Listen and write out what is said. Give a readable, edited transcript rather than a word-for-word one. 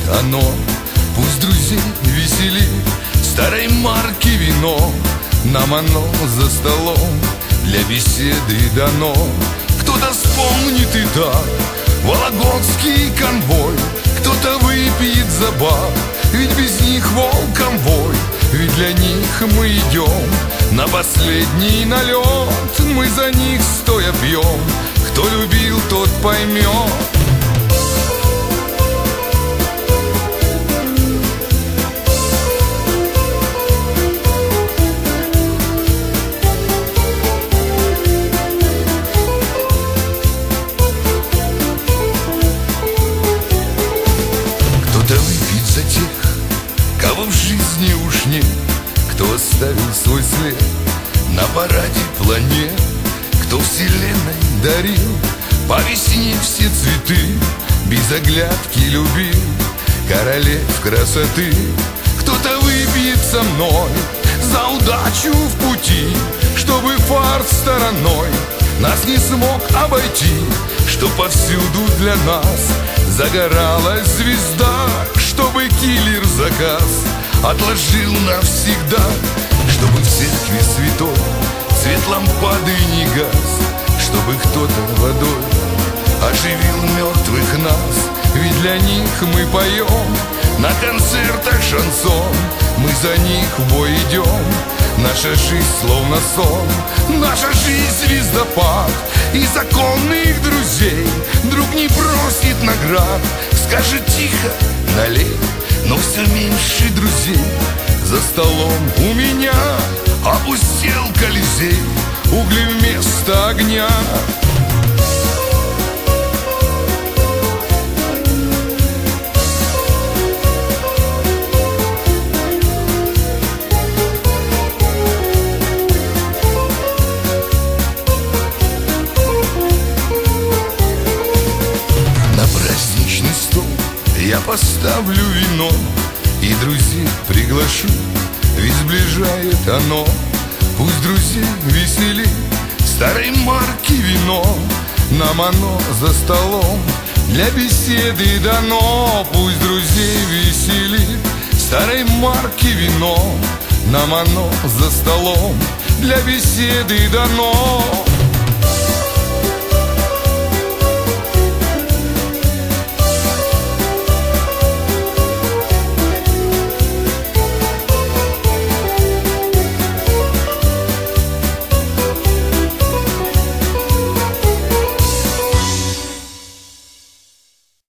оно, пусть друзей веселит. Старой марки вино, нам оно за столом для беседы дано. Кто-то вспомнит и так вологодский конвой, кто-то выпьет за баб, ведь без них волком вой. Ведь для них мы идем на последний налет, мы за них стоя пьем, кто любил, тот поймет. Кто-то выпьет за тех, кого в жизни уж нет, кто оставил свой след на параде планет, кто вселенной дарил по весне все цветы, без оглядки любил королев красоты. Кто-то выпьет со мной за удачу в пути, чтобы фарт стороной нас не смог обойти, что повсюду для нас загоралась звезда, чтобы киллер заказ отложил навсегда, чтобы в церкви святой свет лампады не гас, чтобы кто-то водой оживил мертвых нас. Ведь для них мы поем на концертах шансон, мы за них в бой идем. Наша жизнь словно сон, наша жизнь звездопад, и законных друзей друг не просит наград. Скажет тихо, налей, но все меньше друзей. За столом у меня опустел Колизей, угли вместо огня. Я поставлю вино и друзей приглашу, ведь сближает оно. Пусть друзей веселит старой марки вино, нам оно за столом для беседы дано. Пусть друзей веселит старой марки вино, нам оно за столом для беседы дано.